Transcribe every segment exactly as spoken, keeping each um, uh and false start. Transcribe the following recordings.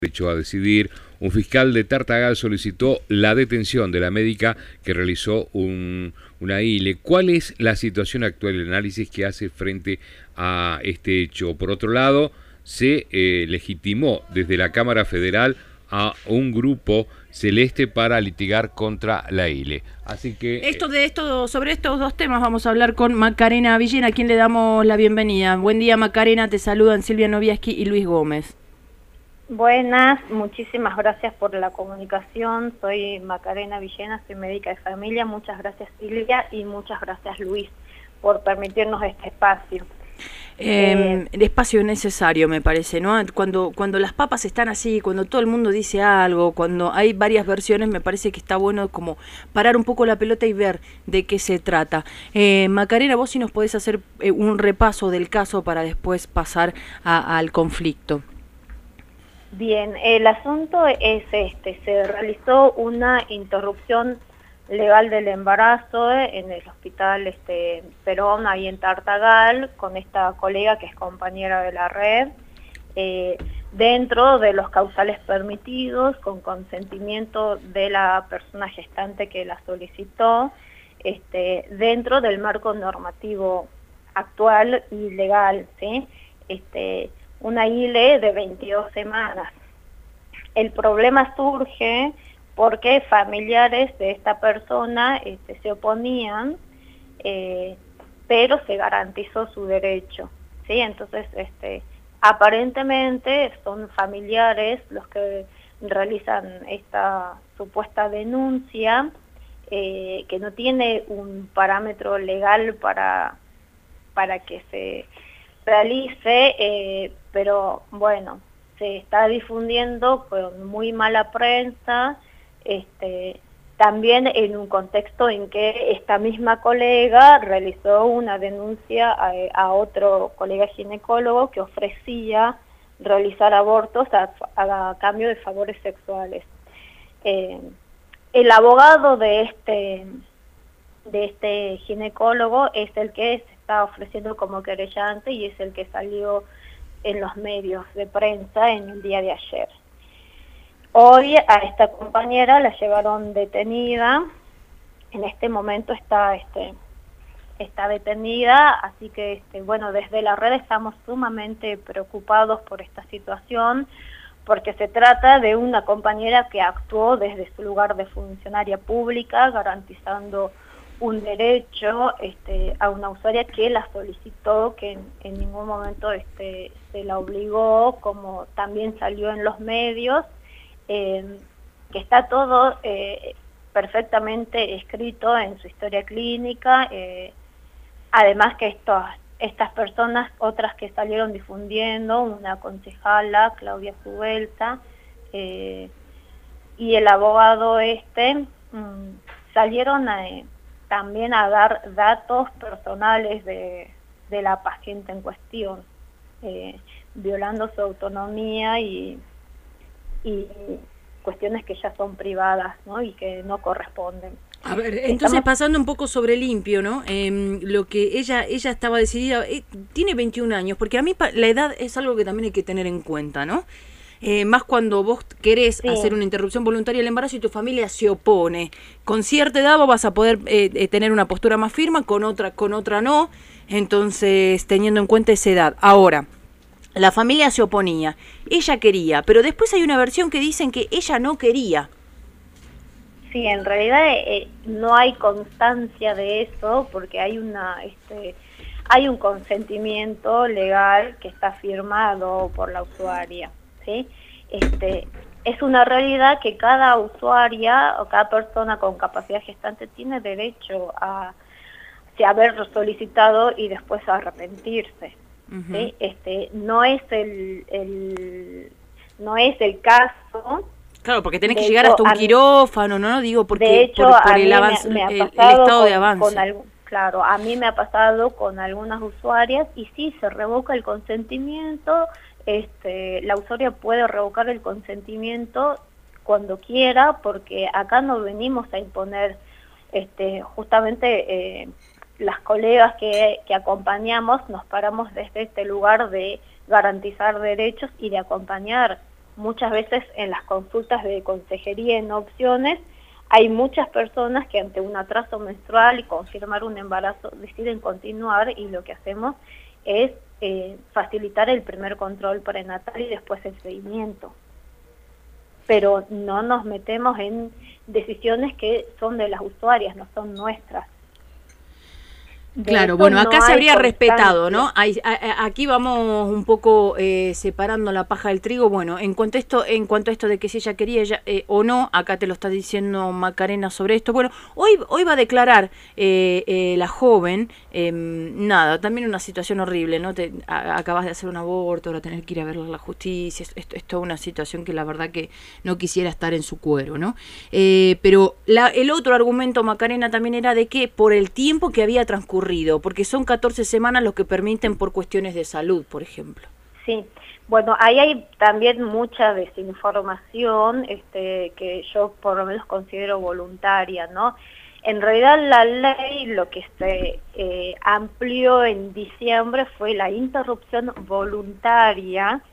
Derecho a decidir, un fiscal de Tartagal solicitó la detención de la médica que realizó un, una I L E. ¿Cuál es la situación actual, el análisis que hace frente a este hecho? Por otro lado, se eh, legitimó desde la Cámara Federal a un grupo celeste para litigar contra la I L E. Así que esto de esto, sobre estos dos temas vamos a hablar con Macarena Villena, a quien le damos la bienvenida. Buen día, Macarena, te saludan Silvia Noviaski y Luis Gómez. Buenas, muchísimas gracias por la comunicación. Soy Macarena Villena, soy médica de familia. Muchas gracias, Silvia, y muchas gracias, Luis, por permitirnos este espacio. Eh, eh, el espacio necesario, me parece, ¿no? Cuando, cuando las papas están así, cuando todo el mundo dice algo, cuando hay varias versiones, me parece que está bueno como parar un poco la pelota y ver de qué se trata. Eh, Macarena, vos sí nos podés hacer eh, un repaso del caso para después pasar a, al conflicto. Bien, el asunto es este, se realizó una interrupción legal del embarazo en el hospital este, Perón, ahí en Tartagal, con esta colega que es compañera de la red, eh, dentro de los causales permitidos, con consentimiento de la persona gestante que la solicitó, este, dentro del marco normativo actual y legal, ¿sí? Este, una I L E de veintidós semanas. El problema surge porque familiares de esta persona este, se oponían, eh, pero se garantizó su derecho, ¿sí? Entonces, este, aparentemente son familiares los que realizan esta supuesta denuncia, eh, que no tiene un parámetro legal para, para que se realice, eh, pero bueno, se está difundiendo con muy mala prensa, este, también en un contexto en que esta misma colega realizó una denuncia a, a otro colega ginecólogo que ofrecía realizar abortos a, a cambio de favores sexuales. Eh, el abogado de este, de este ginecólogo es el que se está ofreciendo como querellante y es el que salió en los medios de prensa en el día de ayer. Hoy a esta compañera la llevaron detenida, en este momento está, este, está detenida, así que este, bueno, desde la red estamos sumamente preocupados por esta situación, porque se trata de una compañera que actuó desde su lugar de funcionaria pública, garantizando un derecho este, a una usuaria que la solicitó, que en, en ningún momento este, se la obligó, como también salió en los medios, eh, que está todo eh, perfectamente escrito en su historia clínica, eh, además que estos, estas personas, otras que salieron difundiendo, una concejala, Claudia Subelsa, eh, y el abogado este, mmm, salieron a... también a dar datos personales de, de la paciente en cuestión, eh, violando su autonomía y, y cuestiones que ya son privadas, ¿no? Y que no corresponden. A ver, entonces Estamos... pasando un poco sobre limpio, ¿no? Eh, lo que ella ella estaba decidida, eh, tiene veintiún años, porque a mí la edad es algo que también hay que tener en cuenta, ¿no? Eh, más cuando vos querés sí. hacer una interrupción voluntaria del embarazo y tu familia se opone. Con cierta edad vos vas a poder eh, eh, tener una postura más firme, con otra con otra no, entonces teniendo en cuenta esa edad. Ahora, la familia se oponía, ella quería, pero después hay una versión que dicen que ella no quería. Sí, en realidad eh, no hay constancia de eso, porque hay una... este hay un consentimiento legal que está firmado por la usuaria. ¿Sí? Este, es una realidad que cada usuaria o cada persona con capacidad gestante tiene derecho a, a haber solicitado y después a arrepentirse. Uh-huh. ¿Sí? Este, no es el, el no es el caso. Claro, porque tenés que llegar hasta un quirófano, ¿no? Digo, porque de hecho, por, por a el, mí avance, me, me ha el, el estado estado con, de avance. Con algún, claro, a mí me ha pasado con algunas usuarias y sí, se revoca el consentimiento. Este, la usuaria puede revocar el consentimiento cuando quiera, porque acá no venimos a imponer, este, justamente eh, las colegas que, que acompañamos nos paramos desde este lugar de garantizar derechos y de acompañar muchas veces en las consultas de consejería en opciones, hay muchas personas que ante un atraso menstrual y confirmar un embarazo deciden continuar, y lo que hacemos es eh, facilitar el primer control prenatal y después el seguimiento. Pero no nos metemos en decisiones que son de las usuarias, no son nuestras. De claro, bueno, acá no se habría respetado, ¿no? Hay, a, aquí vamos un poco eh, separando la paja del trigo. Bueno, en cuanto a esto, en cuanto a esto de que si ella quería ella, eh, o no, acá te lo está diciendo Macarena sobre esto. Bueno, hoy hoy va a declarar eh, eh, la joven, eh, nada, también una situación horrible, ¿no? Te, a, acabas de hacer un aborto, ahora tener que ir a ver la justicia, esto es toda una situación que la verdad que no quisiera estar en su cuero, ¿no? Eh, pero la, el otro argumento, Macarena, también era de que por el tiempo que había transcurrido, porque son catorce semanas lo que permiten por cuestiones de salud, por ejemplo. Sí, bueno, ahí hay también mucha desinformación este, que yo por lo menos considero voluntaria, ¿no? En realidad la ley lo que se eh, amplió en diciembre fue la interrupción voluntaria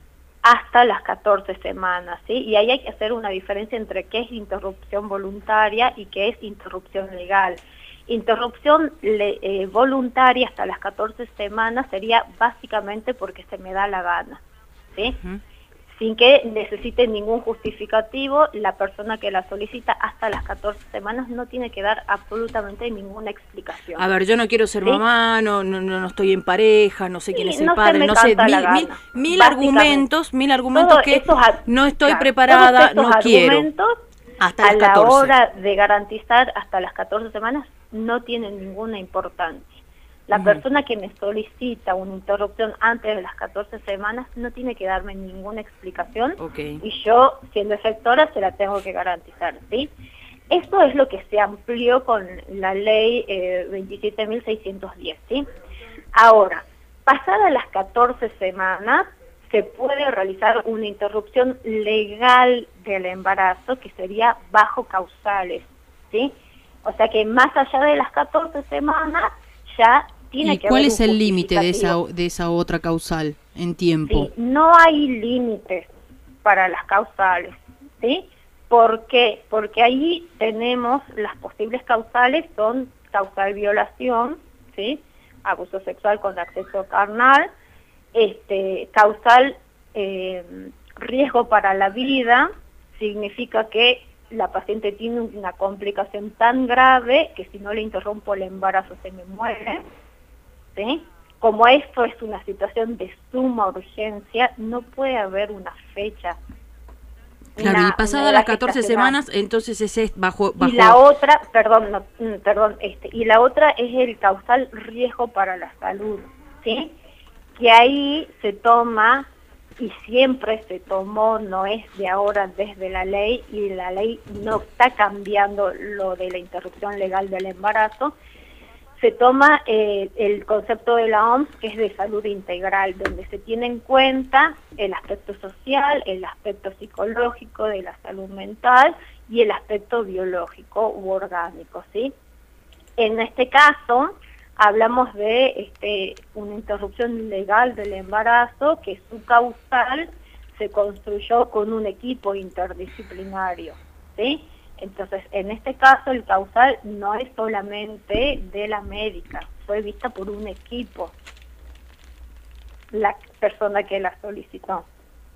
hasta las catorce semanas, ¿sí? Y ahí hay que hacer una diferencia entre qué es interrupción voluntaria y qué es interrupción legal. Interrupción le, eh, voluntaria hasta las catorce semanas sería básicamente porque se me da la gana, ¿sí? Uh-huh. Sin que necesite ningún justificativo, la persona que la solicita hasta las catorce semanas no tiene que dar absolutamente ninguna explicación. A ver, yo no quiero ser ¿sí? mamá, no, no no estoy en pareja, no sé sí, quién es el no padre, no sé, mil, mil, mil argumentos, mil argumentos que no estoy claro, preparada, no quiero. Hasta las catorce. A la hora de garantizar hasta las catorce semanas no tienen ninguna importancia. La uh-huh. persona que me solicita una interrupción antes de las catorce semanas no tiene que darme ninguna explicación okay. y yo, siendo efectora, se la tengo que garantizar, ¿sí? Eso es lo que se amplió con la ley eh, veintisiete mil seiscientos diez, ¿sí? Ahora, pasadas las catorce semanas, se puede realizar una interrupción legal del embarazo que sería bajo causales, ¿sí? O sea que más allá de las catorce semanas ya tiene que haber un justificativo. ¿Y cuál es el límite de esa, de esa otra causal en tiempo? Sí, no hay límites para las causales, ¿sí? ¿Por qué? Porque ahí tenemos las posibles causales, son causal violación, ¿sí? Abuso sexual con acceso carnal, este, causal eh, riesgo para la vida, significa que la paciente tiene una complicación tan grave que si no le interrumpo el embarazo se me muere, ¿sí? Como esto es una situación de suma urgencia, no puede haber una fecha. Claro, una, y pasadas las catorce semanas, entonces ese es bajo, bajo... Y la otra, perdón, no, perdón, este, y la otra es el causal riesgo para la salud, ¿sí? Que ahí se toma, y siempre se tomó, no es de ahora desde la ley, y la ley no está cambiando lo de la interrupción legal del embarazo, se toma eh, el concepto de la O M S, que es de salud integral, donde se tiene en cuenta el aspecto social, el aspecto psicológico de la salud mental y el aspecto biológico u orgánico, ¿sí? En este caso, hablamos de este, una interrupción legal del embarazo que su causal se construyó con un equipo interdisciplinario, ¿sí? Entonces, en este caso, el causal no es solamente de la médica, fue vista por un equipo, la persona que la solicitó.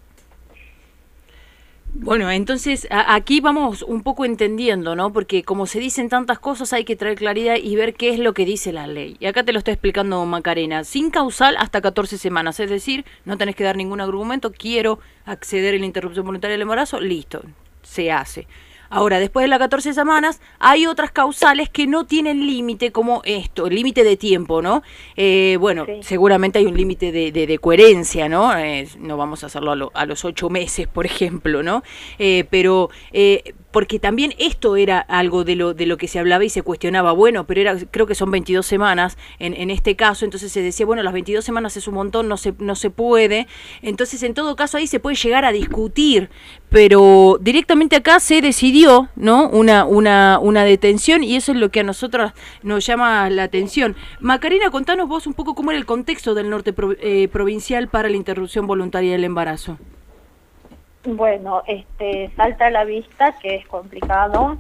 Bueno, entonces a, aquí vamos un poco entendiendo, ¿no? Porque como se dicen tantas cosas hay que traer claridad y ver qué es lo que dice la ley. Y acá te lo está explicando Macarena. Sin causal hasta catorce semanas, es decir, no tenés que dar ningún argumento, quiero acceder a la interrupción voluntaria del embarazo, listo, se hace. Ahora, después de las catorce semanas, hay otras causales que no tienen límite como esto, el límite de tiempo, ¿no? Eh, bueno, sí. Seguramente hay un límite de, de, de coherencia, ¿no? Eh, no vamos a hacerlo a, lo, a los ocho meses, por ejemplo, ¿no? Eh, pero... Eh, porque también esto era algo de lo de lo que se hablaba y se cuestionaba, bueno, pero era creo que son veintidós semanas en, en este caso, entonces se decía, bueno, las veintidós semanas es un montón, no se no se puede, entonces en todo caso ahí se puede llegar a discutir, pero directamente acá se decidió, ¿no? Una una una detención y eso es lo que a nosotros nos llama la atención. Macarena, contanos vos un poco cómo era el contexto del norte pro, eh, provincial para la interrupción voluntaria del embarazo. Bueno, este, salta a la vista que es complicado.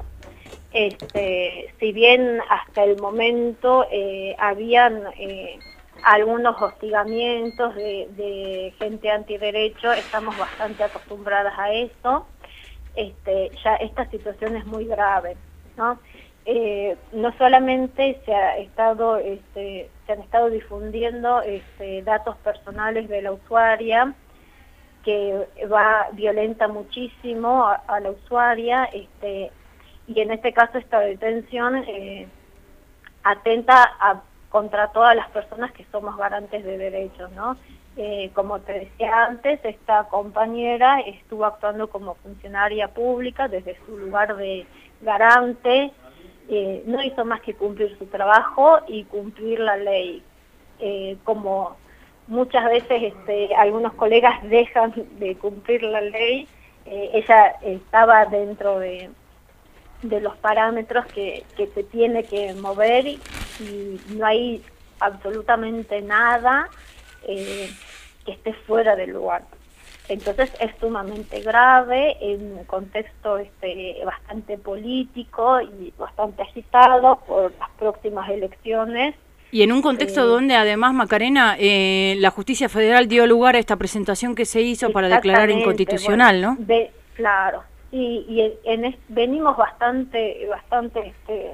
Este, si bien hasta el momento eh, habían eh, algunos hostigamientos de, de gente antiderecho, estamos bastante acostumbradas a eso. Este, ya esta situación es muy grave, ¿no? Eh, no solamente se ha estado, este, se han estado difundiendo este, datos personales de la usuaria, que va violenta muchísimo a, a la usuaria, este, y en este caso esta detención eh, atenta a, contra todas las personas que somos garantes de derechos, ¿no? Eh, como te decía antes, esta compañera estuvo actuando como funcionaria pública desde su lugar de garante, eh, no hizo más que cumplir su trabajo y cumplir la ley, eh, como muchas veces este, algunos colegas dejan de cumplir la ley, eh, ella estaba dentro de, de los parámetros que, que se tiene que mover y, y no hay absolutamente nada eh, que esté fuera del lugar. Entonces es sumamente grave, en un contexto este, bastante político y bastante agitado por las próximas elecciones. Y en un contexto eh, donde además, Macarena, eh, la Justicia Federal dio lugar a esta presentación que se hizo para declarar inconstitucional, bueno, ¿no? De, claro, sí, y en, en, venimos bastante, bastante este,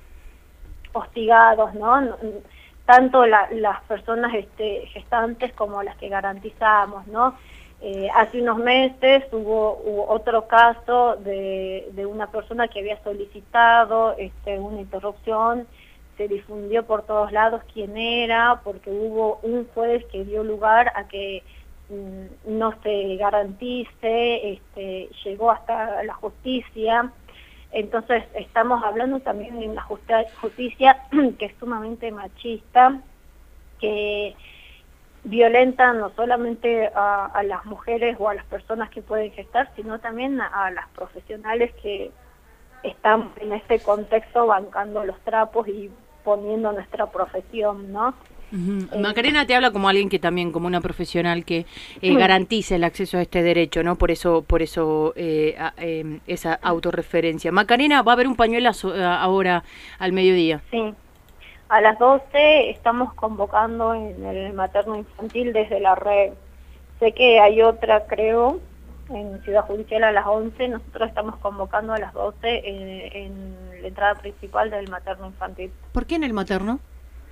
hostigados, ¿no? Tanto la, las personas este, gestantes como las que garantizamos, ¿no? Eh, hace unos meses hubo, hubo otro caso de, de una persona que había solicitado este, una interrupción. Se difundió por todos lados quién era, porque hubo un juez que dio lugar a que mm, no se garantice, este, llegó hasta la justicia. Entonces estamos hablando también de una justicia que es sumamente machista, que violenta no solamente a, a las mujeres o a las personas que pueden gestar, sino también a, a las profesionales que están en este contexto bancando los trapos y poniendo nuestra profesión, ¿no? Uh-huh. eh, Macarena te habla como alguien que también, como una profesional que eh, garantice el acceso a este derecho, ¿no? Por eso, por eso eh, a, eh, esa autorreferencia. Macarena, va a haber un pañuelazo eh, ahora al mediodía. Sí, a las doce estamos convocando en el materno infantil desde la red. Sé que hay otra, creo, en Ciudad Judicial a las once, nosotros estamos convocando a las doce en, en la entrada principal del materno infantil. ¿Por qué en el materno?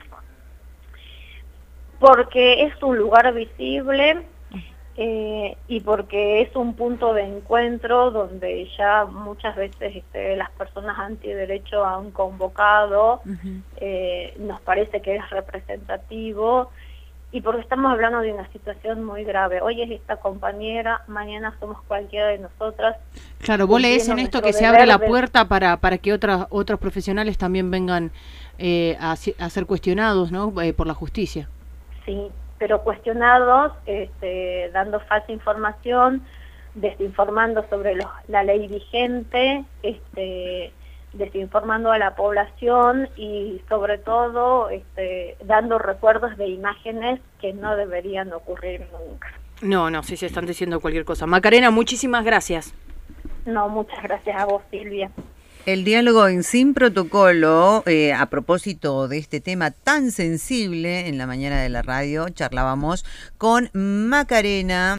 Porque es un lugar visible eh, y porque es un punto de encuentro donde ya muchas veces este, las personas antiderecho han convocado, uh-huh. eh, nos parece que es representativo. Y porque estamos hablando de una situación muy grave. Hoy es esta compañera, mañana somos cualquiera de nosotras. Claro, vos lees en esto que se abre la puerta para para que otras otros profesionales también vengan eh, a, a ser cuestionados, ¿no? Eh, por la justicia. Sí, pero cuestionados, este, dando falsa información, desinformando sobre los, la ley vigente, este desinformando a la población y sobre todo este, dando recuerdos de imágenes que no deberían ocurrir nunca. No, no, sí se están diciendo cualquier cosa. Macarena, muchísimas gracias. No, muchas gracias a vos, Silvia. El diálogo en Sin Protocolo, eh, a propósito de este tema tan sensible, en la mañana de la radio charlábamos con Macarena.